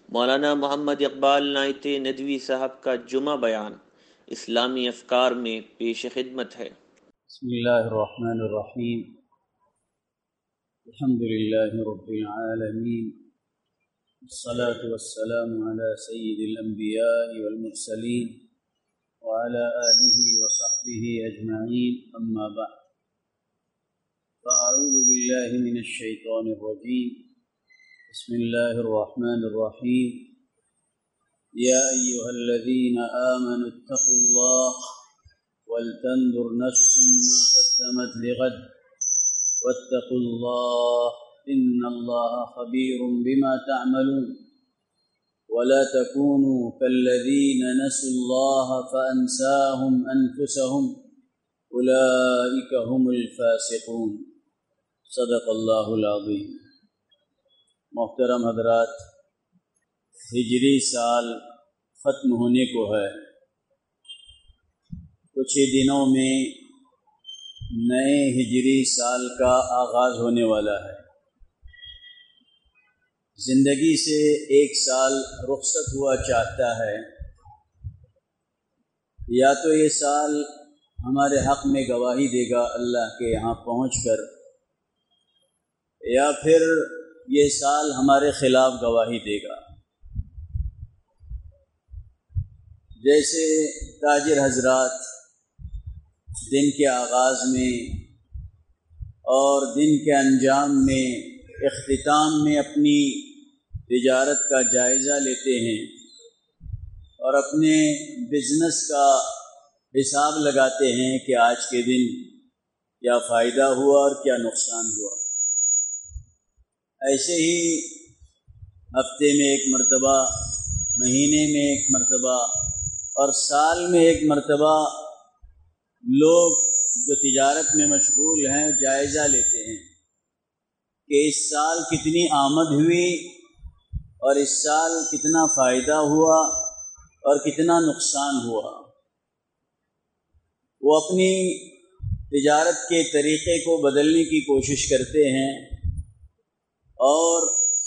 مولانا محمد اقبال نائت ندوی صاحب کا جمعہ بیان اسلامی افکار میں پیش خدمت ہے۔ بسم اللہ الرحمن الرحیم، الحمد للہ رب العالمین، والصلاة والسلام علی سید الانبیاء والمرسلین وعلی آلہ وصحبہ اجمعین، اما بعد فاعوذ باللہ من الشیطان الرجیم، بسم اللہ الرحمن الرحیم، یا ایہا الذین آمنوا اتقوا اللہ ولتنظر نفس ما قدمت لغد واتقوا اللہ ان اللہ خبیر بما تعملون ولا تكونوا كالذین نسوا اللہ فانساهم انفسهم اولئک هم الفاسقون۔ صدق اللہ العظیم۔ محترم حضرات، ہجری سال ختم ہونے کو ہے، کچھ ہی دنوں میں نئے ہجری سال کا آغاز ہونے والا ہے۔ زندگی سے ایک سال رخصت ہوا چاہتا ہے، یا تو یہ سال ہمارے حق میں گواہی دے گا اللہ کے یہاں پہنچ کر، یا پھر یہ سال ہمارے خلاف گواہی دے گا۔ جیسے تاجر حضرات دن کے آغاز میں اور دن کے انجام میں، اختتام میں اپنی تجارت کا جائزہ لیتے ہیں اور اپنے بزنس کا حساب لگاتے ہیں کہ آج کے دن کیا فائدہ ہوا اور کیا نقصان ہوا۔ ایسے ہی ہفتے میں ایک مرتبہ، مہینے میں ایک مرتبہ اور سال میں ایک مرتبہ لوگ جو تجارت میں مشغول ہیں جائزہ لیتے ہیں کہ اس سال کتنی آمد ہوئی اور اس سال کتنا فائدہ ہوا اور کتنا نقصان ہوا۔ وہ اپنی تجارت کے طریقے کو بدلنے کی کوشش کرتے ہیں اور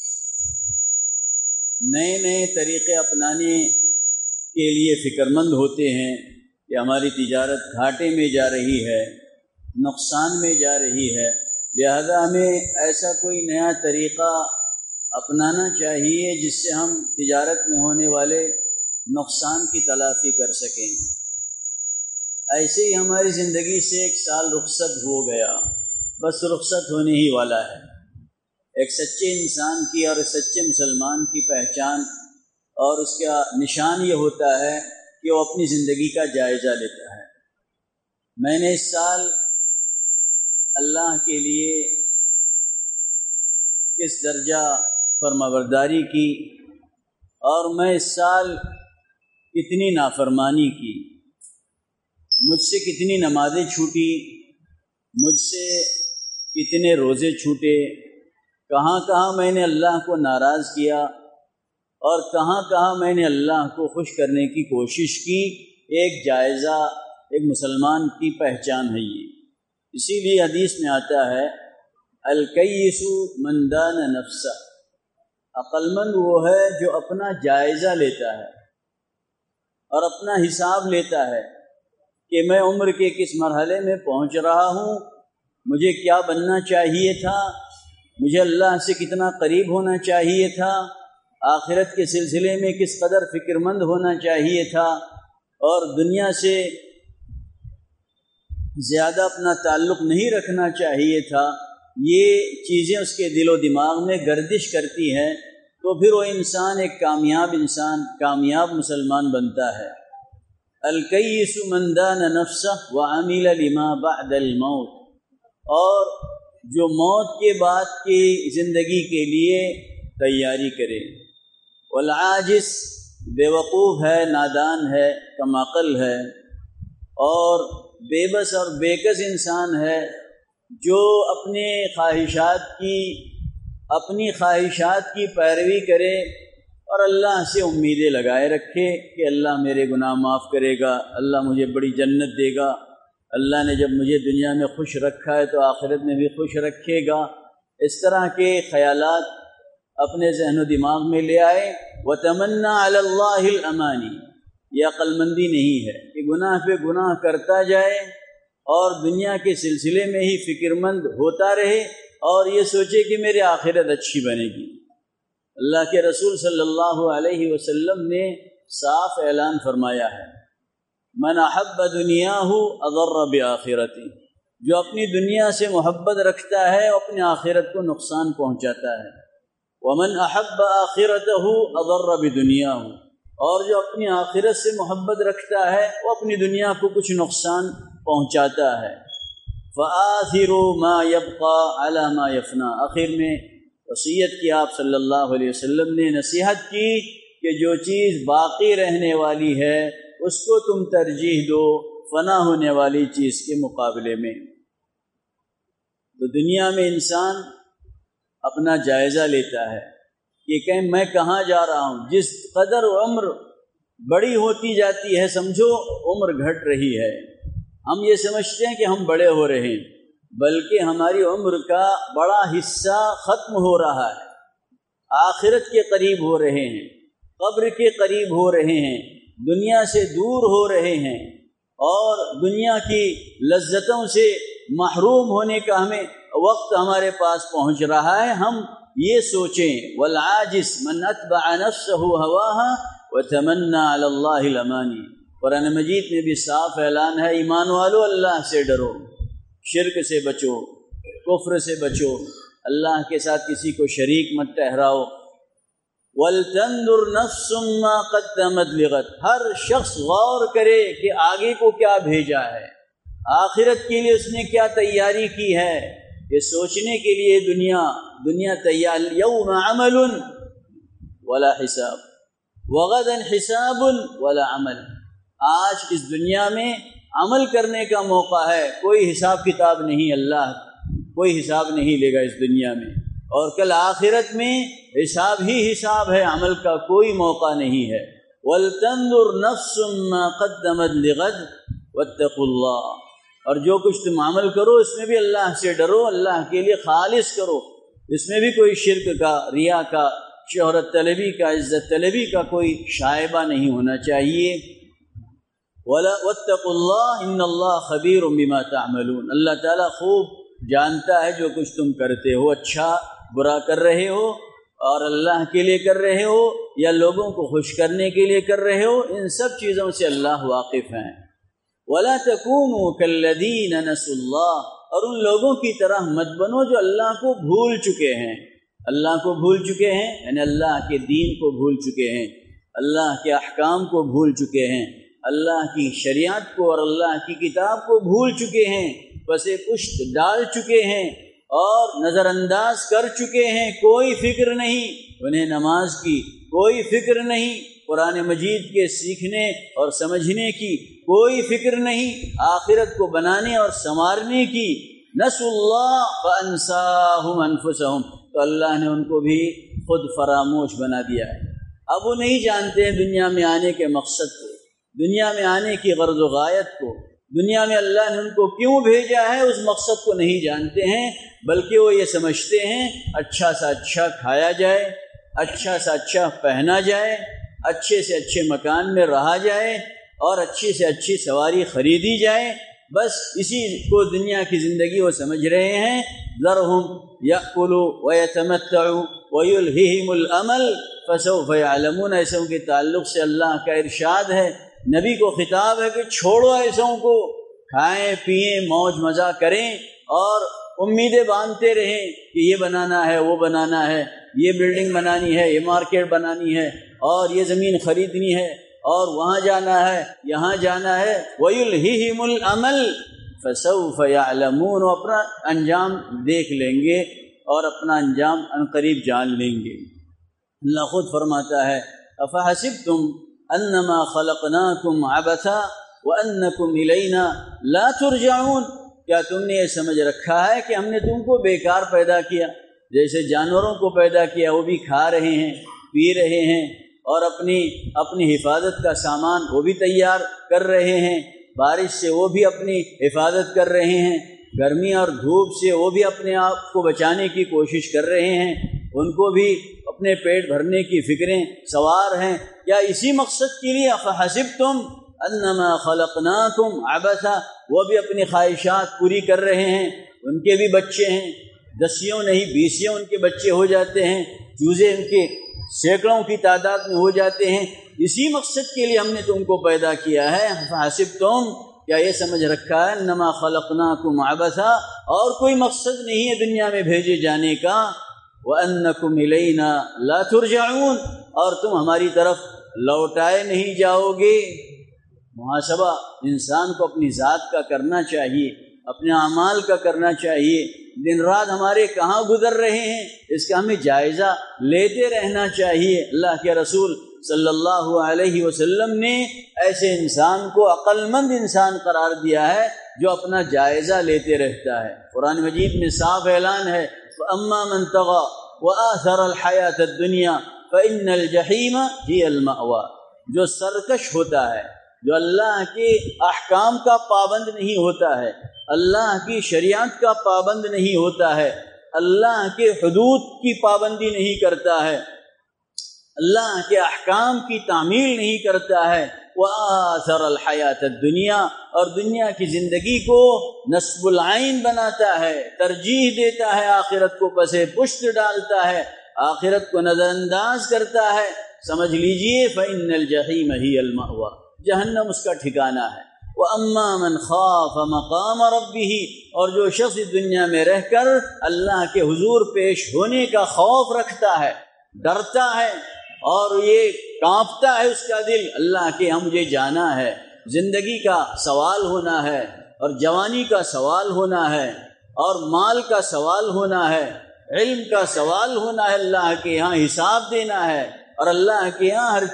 نئے نئے طریقے اپنانے کے لیے فکر مند ہوتے ہیں کہ ہماری تجارت گھاٹے میں جا رہی ہے، نقصان میں جا رہی ہے، لہذا ہمیں ایسا کوئی نیا طریقہ اپنانا چاہیے جس سے ہم تجارت میں ہونے والے نقصان کی تلافی کر سکیں۔ ایسے ہی ہماری زندگی سے ایک سال رخصت ہو گیا، بس رخصت ہونے ہی والا ہے۔ ایک سچے انسان کی اور سچے مسلمان کی پہچان اور اس کا نشان یہ ہوتا ہے کہ وہ اپنی زندگی کا جائزہ لیتا ہے۔ میں نے اس سال اللہ کے لیے کس درجہ فرمانبرداری کی اور میں اس سال کتنی نافرمانی کی، مجھ سے کتنی نمازیں چھوٹی، مجھ سے کتنے روزے چھوٹے، کہاں کہاں میں نے اللہ کو ناراض کیا اور کہاں کہاں میں نے اللہ کو خوش کرنے کی کوشش کی۔ ایک جائزہ ایک مسلمان کی پہچان ہے یہ۔ اسی لیے حدیث میں آتا ہے الکیس من دان نفسہ، عقل مند وہ ہے جو اپنا جائزہ لیتا ہے اور اپنا حساب لیتا ہے کہ میں عمر کے کس مرحلے میں پہنچ رہا ہوں، مجھے کیا بننا چاہیے تھا، مجھے اللہ سے کتنا قریب ہونا چاہیے تھا، آخرت کے سلسلے میں کس قدر فکر مند ہونا چاہیے تھا اور دنیا سے زیادہ اپنا تعلق نہیں رکھنا چاہیے تھا۔ یہ چیزیں اس کے دل و دماغ میں گردش کرتی ہیں تو پھر وہ انسان ایک کامیاب انسان، کامیاب مسلمان بنتا ہے۔ الکیس من دان نفسہ وعمل لما بعد الموت، اور جو موت کے بعد کی زندگی کے لیے تیاری کرے۔ والعاجز، بے وقوف ہے، نادان ہے، کم عقل ہے، اور بے بس اور بے کس انسان ہے جو اپنی خواہشات کی پیروی کرے اور اللہ سے امیدیں لگائے رکھے کہ اللہ میرے گناہ معاف کرے گا، اللہ مجھے بڑی جنت دے گا، اللہ نے جب مجھے دنیا میں خوش رکھا ہے تو آخرت میں بھی خوش رکھے گا۔ اس طرح کے خیالات اپنے ذہن و دماغ میں لے آئے۔ وَتَمَنَّا عَلَى اللَّهِ الْأَمَانِي، یہ عقل مندی نہیں ہے کہ گناہ پہ گناہ کرتا جائے اور دنیا کے سلسلے میں ہی فکر مند ہوتا رہے اور یہ سوچے کہ میری آخرت اچھی بنے گی۔ اللہ کے رسول صلی اللہ علیہ وسلم نے صاف اعلان فرمایا ہے، من احب دنیاہ اضر بآخرتہ، جو اپنی دنیا سے محبت رکھتا ہے اپنی آخرت کو نقصان پہنچاتا ہے۔ ومن احب آخرتہ اضر بدنیاہ، اور جو اپنی آخرت سے محبت رکھتا ہے وہ اپنی دنیا کو کچھ نقصان پہنچاتا ہے۔ فآثروا ما يبقى على ما يفنى، آخر میں وصیت کی آپ صلی اللہ علیہ وسلم نے، نصیحت کی کہ جو چیز باقی رہنے والی ہے اس کو تم ترجیح دو فنا ہونے والی چیز کے مقابلے میں۔ تو دنیا میں انسان اپنا جائزہ لیتا ہے کہ کہیں میں کہاں جا رہا ہوں۔ جس قدر عمر بڑی ہوتی جاتی ہے سمجھو عمر گھٹ رہی ہے، ہم یہ سمجھتے ہیں کہ ہم بڑے ہو رہے ہیں، بلکہ ہماری عمر کا بڑا حصہ ختم ہو رہا ہے، آخرت کے قریب ہو رہے ہیں، قبر کے قریب ہو رہے ہیں، دنیا سے دور ہو رہے ہیں اور دنیا کی لذتوں سے محروم ہونے کا ہمیں وقت ہمارے پاس پہنچ رہا ہے۔ ہم یہ سوچیں والعاجز من اتبع نفسه هواها وتمنى على الله الاماني، قرآن مجید میں بھی صاف اعلان ہے، ایمان والو اللہ سے ڈرو، شرک سے بچو، کفر سے بچو، اللہ کے ساتھ کسی کو شریک مت ٹھہراؤ۔ وَلْتَنْظُرْ نَفْسٌ مَّا قَدَّمَتْ لِغَدٍ، ہر شخص غور کرے کہ آگے کو کیا بھیجا ہے، آخرت کے لیے اس نے کیا تیاری کی ہے۔ یہ سوچنے کے لیے دنیا تیار، یوم عمل ولا حساب وغدا حساب ولا عمل، آج اس دنیا میں عمل کرنے کا موقع ہے، کوئی حساب کتاب نہیں، اللہ کوئی حساب نہیں لے گا اس دنیا میں، اور کل آخرت میں حساب ہی حساب ہے، عمل کا کوئی موقع نہیں ہے۔ وَلْتَنْظُرْ نَفْسٌ مَّا قَدَّمَتْ لِغَدٍ وَاتَّقُوا اللَّهَ، اور جو کچھ تم عمل کرو اس میں بھی اللہ سے ڈرو، اللہ کے لیے خالص کرو، اس میں بھی کوئی شرک کا، ریا کا، شہرت طلبی کا، عزت طلبی کا کوئی شائبہ نہیں ہونا چاہیے۔ وَاتَّقُوا اللَّهَ إِنَّ اللَّهَ خَبِيرٌ بِمَا تَعْمَلُونَ، اللہ تعالیٰ خوب جانتا ہے جو کچھ تم کرتے ہو، اچھا برا کر رہے ہو اور اللہ کے لیے کر رہے ہو یا لوگوں کو خوش کرنے کے لیے کر رہے ہو، ان سب چیزوں سے اللہ واقف ہیں۔ وَلَا تَكُونُوا كَالَّذِينَ نَسُوا اللَّهَ، اور ان لوگوں کی طرح مت بنو جو اللہ کو بھول چکے ہیں، اللہ کو بھول چکے ہیں یعنی اللہ کے دین کو بھول چکے ہیں، اللہ کے احکام کو بھول چکے ہیں، اللہ کی شریعت کو اور اللہ کی کتاب کو بھول چکے ہیں، پس پشت ڈال چکے ہیں اور نظر انداز کر چکے ہیں، کوئی فکر نہیں انہیں نماز کی، کوئی فکر نہیں قرآن مجید کے سیکھنے اور سمجھنے کی، کوئی فکر نہیں آخرت کو بنانے اور سنوارنے کی۔ نسوا اللہ فانساہم انفسہم، تو اللہ نے ان کو بھی خود فراموش بنا دیا ہے۔ اب وہ نہیں جانتے ہیں دنیا میں آنے کے مقصد کو، دنیا میں آنے کی غرض و غایت کو، دنیا میں اللہ نے ان کو کیوں بھیجا ہے اس مقصد کو نہیں جانتے ہیں، بلکہ وہ یہ سمجھتے ہیں اچھا سا اچھا کھایا جائے، اچھا سا اچھا پہنا جائے، اچھے سے اچھے مکان میں رہا جائے اور اچھی سے اچھی سواری خریدی جائے، بس اسی کو دنیا کی زندگی وہ سمجھ رہے ہیں۔ ذرہم یأکلوا ویتمتعوا ویلہہم الامل فسوف یعلمون، ایسوں کے تعلق سے اللہ کا ارشاد ہے، نبی کو خطاب ہے کہ چھوڑو ایسوں کو، کھائیں پئیں موج مزہ کریں اور امیدیں باندھتے رہیں کہ یہ بنانا ہے وہ بنانا ہے، یہ بلڈنگ بنانی ہے، یہ مارکیٹ بنانی ہے اور یہ زمین خریدنی ہے اور وہاں جانا ہے یہاں جانا ہے۔ وَيُلْهِهِمُ الْعَمَلِ فَسَوْفَ يَعْلَمُونَ، وہ اپنا انجام دیکھ لیں گے اور اپنا انجام عنقریب جان لیں گے۔ اللہ خود فرماتا ہے أَفَحَسِبْتُمْ أَنَّمَا خَلَقْنَاكُمْ عَبَثًا وَأَنَّكُمْ إِلَيْنَا لَا تُرْجَعُونَ، کیا تم نے یہ سمجھ رکھا ہے کہ ہم نے تم کو بیکار پیدا کیا؟ جیسے جانوروں کو پیدا کیا، وہ بھی کھا رہے ہیں پی رہے ہیں اور اپنی حفاظت کا سامان وہ بھی تیار کر رہے ہیں، بارش سے وہ بھی اپنی حفاظت کر رہے ہیں، گرمی اور دھوپ سے وہ بھی اپنے آپ کو بچانے کی کوشش کر رہے ہیں، ان کو بھی اپنے پیٹ بھرنے کی فکریں سوار ہیں، یا اسی مقصد کے لیے افحسبتم انما خلقناکم عبثا، وہ بھی اپنی خواہشات پوری کر رہے ہیں، ان کے بھی بچے ہیں، 10 نہیں 20 ان کے بچے ہو جاتے ہیں، چوزے ان کے سینکڑوں کی تعداد میں ہو جاتے ہیں، اسی مقصد کے لیے ہم نے تم کو پیدا کیا ہے۔ فحسبتم، کیا یہ سمجھ رکھا ہے انما خلقناکم عبثا، اور کوئی مقصد نہیں ہے دنیا میں بھیجے جانے کا، وانکم الینا لا ترجعون، اور تم ہماری طرف لوٹائے نہیں جاؤ گے۔ محاسبہ انسان کو اپنی ذات کا کرنا چاہیے، اپنے اعمال کا کرنا چاہیے، دن رات ہمارے کہاں گزر رہے ہیں اس کا ہمیں جائزہ لیتے رہنا چاہیے۔ اللہ کے رسول صلی اللہ علیہ وسلم نے ایسے انسان کو عقل مند انسان قرار دیا ہے جو اپنا جائزہ لیتے رہتا ہے۔ قرآن مجید میں صاف اعلان ہے، فَأَمَّا مَن طَغَىٰ وَآثَرَ الْحَيَاةَ الدُّنْيَا فَإِنَّ الْجَحِيمَ هِيَ الْمَأْوَىٰ، جو سرکش ہوتا ہے، جو اللہ کے احکام کا پابند نہیں ہوتا ہے، اللہ کی شریعت کا پابند نہیں ہوتا ہے، اللہ کے حدود کی پابندی نہیں کرتا ہے، اللہ کے احکام کی تعمیل نہیں کرتا ہے، وآثر الحیات الدنیا، اور دنیا کی زندگی کو نصب العین بناتا ہے، ترجیح دیتا ہے، آخرت کو پسے پشت ڈالتا ہے، آخرت کو نظر انداز کرتا ہے، سمجھ لیجئے فإن الجحیم ہی المأویٰ، جہنم اس کا ٹھکانہ ہے۔ وَأَمَّا مَنْ خَافَ مَقَامَ رَبِّهِ، اور جو شخص دنیا میں رہ کر اللہ کے حضور پیش ہونے کا خوف رکھتا ہے، ڈرتا ہے، اور یہ کانپتا ہے اس کا دل، اللہ کے ہاں مجھے جانا ہے، زندگی کا سوال ہونا ہے، اور جوانی کا سوال ہونا ہے، اور مال کا سوال ہونا ہے، علم کا سوال ہونا ہے، اللہ کے ہاں حساب دینا ہے، اور اللہ کے ہاں ہر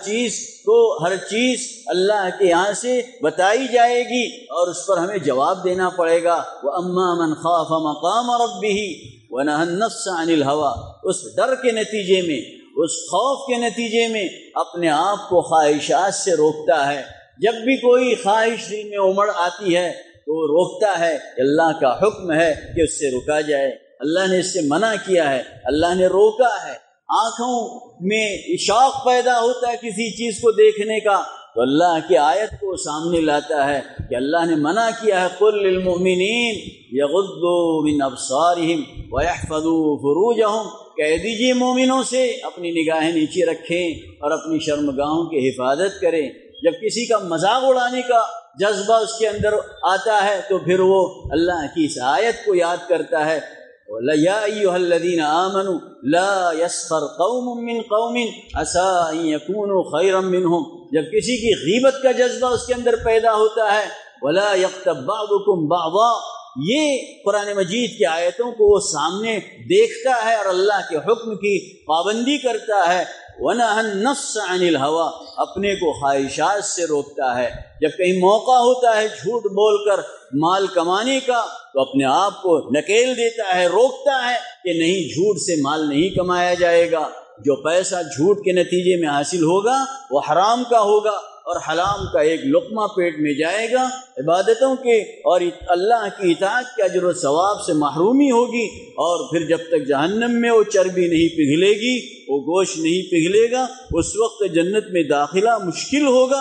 چیز اللہ کے ہاں سے بتائی جائے گی اور اس پر ہمیں جواب دینا پڑے گا۔ وَأَمَّا مَنْ خَافَ مَقَامَ رَبِّهِ وَنَهَى النَّفْسَ عَنِ الْهَوَىٰ، اس ڈر کے نتیجے میں، اس خوف کے نتیجے میں اپنے آپ کو خواہشات سے روکتا ہے۔ جب بھی کوئی خواہش دل میں امڑ آتی ہے تو وہ روکتا ہے، اللہ کا حکم ہے کہ اس سے رکا جائے، اللہ نے اس سے منع کیا ہے، اللہ نے روکا ہے۔ آنکھوں میں شوق پیدا ہوتا ہے کسی چیز کو دیکھنے کا تو اللہ کی آیت کو سامنے لاتا ہے کہ اللہ نے منع کیا ہے، قُل لِّلْمُؤْمِنِينَ يَغُضُّوا مِنْ أَبْصَارِهِمْ وَيَحْفَظُوا فُرُوجَهُمْ، کہہ دیجئے مومنوں سے اپنی نگاہیں نیچے رکھیں اور اپنی شرمگاہوں کی حفاظت کریں۔ جب کسی کا مذاق اڑانے کا جذبہ اس کے اندر آتا ہے تو پھر وہ اللہ کی اس آیت کو یاد کرتا ہے، يَا أَيُّهَا الَّذِينَ آمَنُوا لَا يَسْخَرْ قَوْمٌ مِّن قَوْمٍ عَسَىٰ أَن يَكُونُوا خَيْرًا مِّنْهُمْ، جب کسی کی غیبت کا جذبہ اس کے اندر پیدا ہوتا ہے، وَلَا يَغْتَب بَعْضُكُمْ بَعْضًا، یہ قرآن مجید کی آیتوں کو وہ سامنے دیکھتا ہے اور اللہ کے حکم کی پابندی کرتا ہے۔ وَنَهَى النَّفْسَ عَنِ الْهَوَىٰ، اپنے کو خواہشات سے روکتا ہے۔ جب کہیں موقع ہوتا ہے جھوٹ بول کر مال کمانے کا تو اپنے آپ کو نکیل دیتا ہے، روکتا ہے کہ نہیں، جھوٹ سے مال نہیں کمایا جائے گا، جو پیسہ جھوٹ کے نتیجے میں حاصل ہوگا وہ حرام کا ہوگا اور حرام کا ایک لقمہ پیٹ میں جائے گا، عبادتوں کے اور اللہ کی اطاعت کے اجر و ثواب سے محرومی ہوگی، اور پھر جب تک جہنم میں وہ چربی نہیں پگھلے گی، وہ گوشت نہیں پگھلے گا، اس وقت جنت میں داخلہ مشکل ہوگا۔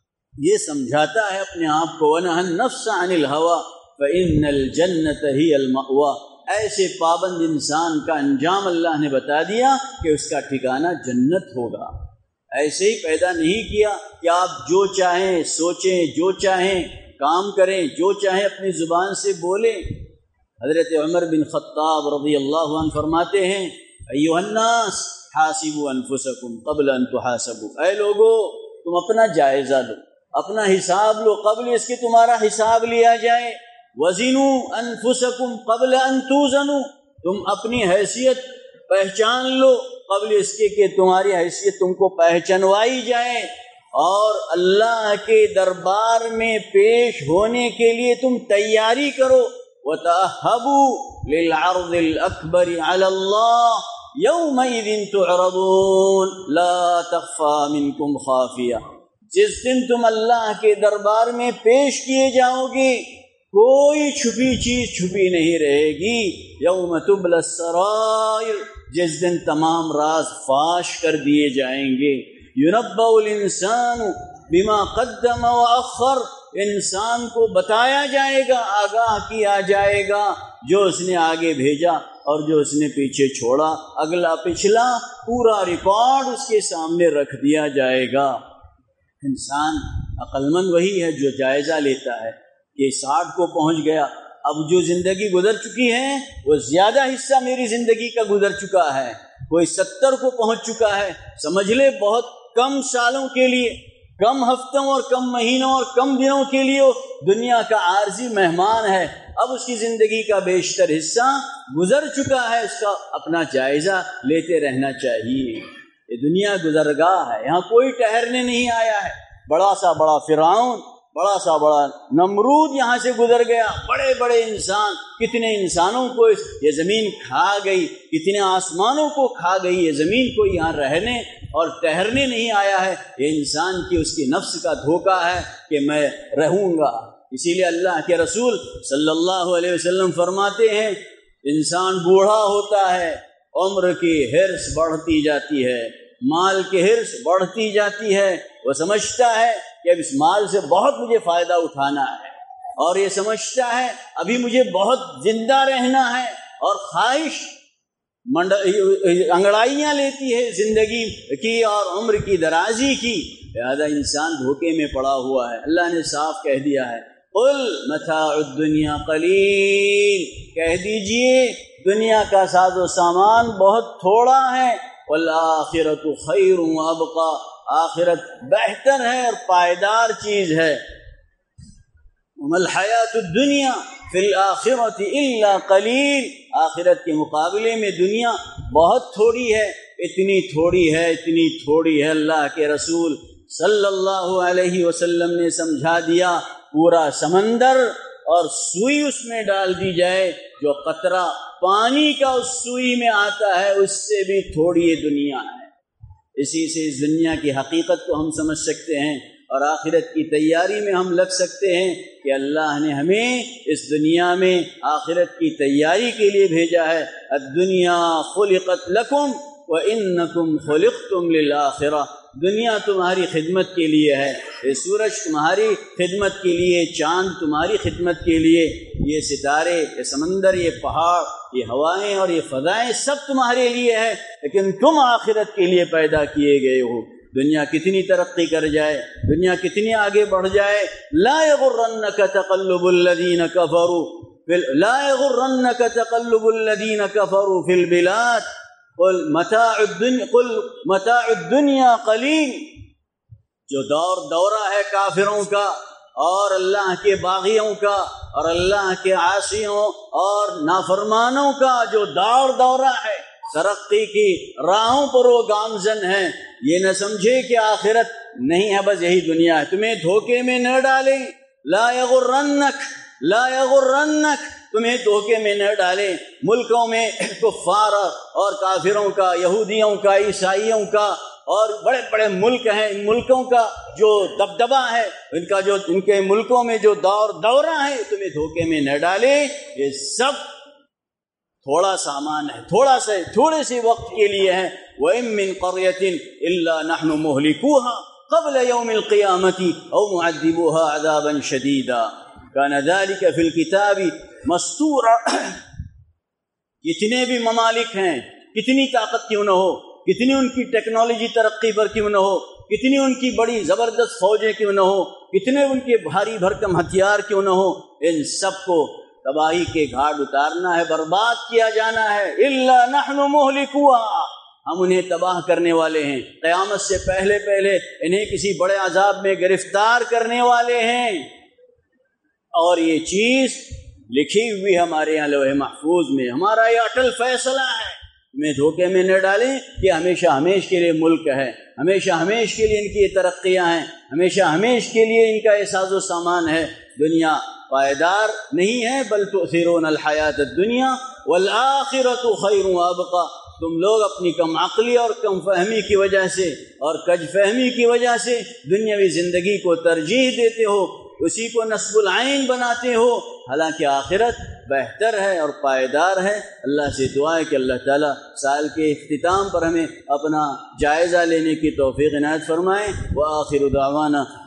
یہ سمجھاتا ہے اپنے آپ کو، وَنَهَى النَّفْسَ عَنِ الْهَوَىٰ فَإِنَّ الْجَنَّةَ هِيَ الْمَأْوَىٰ، ایسے پابند انسان کا انجام اللہ نے بتا دیا کہ اس کا ٹھکانہ جنت ہوگا۔ ایسے ہی پیدا نہیں کیا کہ آپ جو چاہیں سوچیں، جو چاہیں کام کریں، جو چاہیں اپنی زبان سے بولیں۔ حضرت عمر بن خطاب رضی اللہ عنہ فرماتے ہیں، ایھا الناس حاسبوا انفسکم قبل ان تحاسبوا، اے لوگو تم اپنا جائزہ لو، اپنا حساب لو قبل اس کے تمہارا حساب لیا جائے۔ وزنوا انفسکم قبل ان توزنوا، تم اپنی حیثیت پہچان لو قبل اس کے کہ تمہاری حیثیت تم کو پہچنوائی جائے، اور اللہ کے دربار میں پیش ہونے کے لیے تم تیاری کرو۔ وَتَأَهَّبُوا لِلْعَرْضِ الْأَكْبَرِ عَلَى اللَّهِ يَوْمَئِذٍ تُعْرَضُونَ لَا تَخْفَىٰ مِنْكُمْ خَافِيَةٌ، جس دن تم اللہ کے دربار میں پیش کیے جاؤ گے، کوئی چھپی چیز چھپی نہیں رہے گی. یوم تبلی السرائر، جس دن تمام راز فاش کر دیے جائیں گے. ينبأ الانسان بما قدم واخر، انسان کو بتایا جائے گا، آگاہ کیا جائے گا جو اس نے آگے بھیجا اور جو اس نے پیچھے چھوڑا. اگلا پچھلا پورا ریکارڈ اس کے سامنے رکھ دیا جائے گا. انسان عقل مند وہی ہے جو جائزہ لیتا ہے کہ 60 کو پہنچ گیا، اب جو زندگی گزر چکی ہے وہ زیادہ حصہ میری زندگی کا گزر چکا ہے. کوئی 70 کو پہنچ چکا ہے، سمجھ لے بہت کم سالوں کے لیے، کم ہفتوں اور کم مہینوں اور کم دنوں کے لیے وہ دنیا کا عارضی مہمان ہے. اب اس کی زندگی کا بیشتر حصہ گزر چکا ہے، اس کا اپنا جائزہ لیتے رہنا چاہیے. یہ دنیا گزرگاہ ہے، یہاں کوئی ٹھہرنے نہیں آیا ہے. بڑا سا بڑا فرعون، بڑا سا بڑا نمرود یہاں سے گزر گیا، بڑے بڑے انسان، کتنے انسانوں کو یہ زمین کھا گئی، کتنے آسمانوں کو کھا گئی. یہ زمین کو یہاں رہنے اور ٹھہرنے نہیں آیا ہے. یہ انسان کی اس کی نفس کا دھوکہ ہے کہ میں رہوں گا. اسی لیے اللہ کے رسول صلی اللہ علیہ وسلم فرماتے ہیں انسان بوڑھا ہوتا ہے، عمر کی حرص بڑھتی جاتی ہے، مال کی حرص بڑھتی جاتی ہے. وہ سمجھتا ہے کہ اب اس مال سے بہت مجھے فائدہ اٹھانا ہے، اور یہ سمجھتا ہے ابھی مجھے بہت زندہ رہنا ہے، اور خواہش انگڑائیاں لیتی ہے زندگی کی اور عمر کی درازی کی. لہذا انسان دھوکے میں پڑا ہوا ہے. اللہ نے صاف کہہ دیا ہے قل متاع الدنیا قلیل، کہہ دیجئے دنیا کا ساز و سامان بہت تھوڑا ہے. والآخرۃ خیر وابقی، آخرت بہتر ہے اور پائیدار چیز ہے. وما الحیات الدنیا فی الآخرۃ الا قلیل، آخرت کے مقابلے میں دنیا بہت تھوڑی ہے. اتنی تھوڑی ہے، اتنی تھوڑی ہے، اللہ کے رسول صلی اللہ علیہ وسلم نے سمجھا دیا. پورا سمندر اور سوئی اس میں ڈال دی جائے، جو قطرہ پانی کا اس سوئی میں آتا ہے اس سے بھی تھوڑی یہ دنیا ہے. اسی سے اس دنیا کی حقیقت کو ہم سمجھ سکتے ہیں اور آخرت کی تیاری میں ہم لگ سکتے ہیں کہ اللہ نے ہمیں اس دنیا میں آخرت کی تیاری کے لیے بھیجا ہے. الدنیا خلقت لکم وانکم خلقتم للآخرہ، دنیا تمہاری خدمت کے لیے ہے. یہ سورج تمہاری خدمت کے لیے، چاند تمہاری خدمت کے لیے، یہ ستارے، یہ سمندر، یہ پہاڑ، یہ ہوائیں اور یہ فضائیں سب تمہارے لیے ہے، لیکن تم آخرت کے لیے پیدا کیے گئے ہو. دنیا کتنی ترقی کر جائے، دنیا کتنی آگے بڑھ جائے، لا یغرنک تقلب الذین کفروا لا یغرنک تقلب الذین کفروا فی البلاد قل متاع الدنیا قلیل. جو دورہ ہے کافروں کا اور اللہ کے باغیوں کا اور اللہ کے عاصیوں اور نافرمانوں کا جو دورہ ہے، ترقی کی راہوں پر وہ گامزن ہیں. یہ نہ سمجھے کہ آخرت نہیں ہے، بس یہی دنیا ہے. تمہیں دھوکے میں نہ ڈالیں، لا یغرنک، تمہیں دھوکے میں نہ ڈالیں. ملکوں میں کفار اور کافروں کا، یہودیوں کا، عیسائیوں کا اور بڑے بڑے ملک ہیں، ان ملکوں کا جو دبدبہ ہے، ان کے ملکوں میں جو دورہ ہے، تمہیں دھوکے میں نہ ڈالے. یہ سب تھوڑا سامان ہے، تھوڑے سے وقت کے لیے ہے. وَإِن مِّن قَرْيَةٍ إِلَّا نَحْنُ مُهْلِكُوهَا قَبْلَ يَوْمِ الْقِيَامَةِ أَوْ مُعَذِّبُوهَا عَذَابًا شَدِيدًا كَانَ ذَلِكَ فِي الْكِتَابِ مَسْطُورًا. جتنے بھی ممالک ہیں، کتنی طاقت کیوں نہ ہو، کتنی ان کی ٹیکنالوجی ترقی پر کیوں نہ ہو، کتنی ان کی بڑی زبردست فوجیں کیوں نہ ہو، کتنے ان کے بھاری بھرکم ہتھیار کیوں نہ ہو، ان سب کو تباہی کے گھاٹ اتارنا ہے، برباد کیا جانا ہے. الا نحن مہلکوها، ہم انہیں تباہ کرنے والے ہیں. قیامت سے پہلے انہیں کسی بڑے عذاب میں گرفتار کرنے والے ہیں. اور یہ چیز لکھی ہوئی ہمارے یہاں لوح محفوظ میں. ہمارا یہ اٹل فیصلہ ہے. میں دھوکے میں نہ ڈالیں کہ ہمیشہ ہمیش کے لیے ملک ہے، ہمیشہ ہمیش کے لیے ان کی ترقیاں ہیں، ہمیشہ ہمیش کے لیے ان کا احساس و سامان ہے. دنیا پائیدار نہیں ہے. بل تؤثرون الحیات الدنیا والآخرۃ خیر وابقی. تم لوگ اپنی کم عقلی اور کم فہمی کی وجہ سے اور کج فہمی کی وجہ سے دنیاوی زندگی کو ترجیح دیتے ہو. اسی کو نصب العین بناتے ہو، حالانکہ آخرت بہتر ہے اور پائیدار ہے۔ اللہ سے دعا ہے کہ اللہ تعالیٰ سال کے اختتام پر ہمیں اپنا جائزہ لینے کی توفیق عنایت فرمائیں۔ وآخر دعوانا